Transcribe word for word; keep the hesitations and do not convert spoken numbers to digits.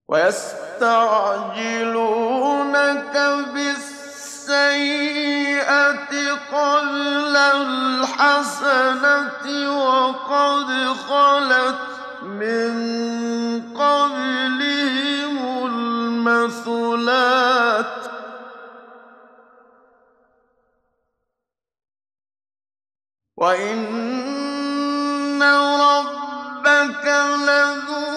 وَيَسْتَعْجِلُونَكَ بِالسَّيِّئَةِ قَبْلَ الْحَسَنَةِ وَقَدْ خَلَتْ مِن قَبْلِهِمُ الْمَثُلَاتُ ۗ وَإِنَّ رَبَّكَ لَذُو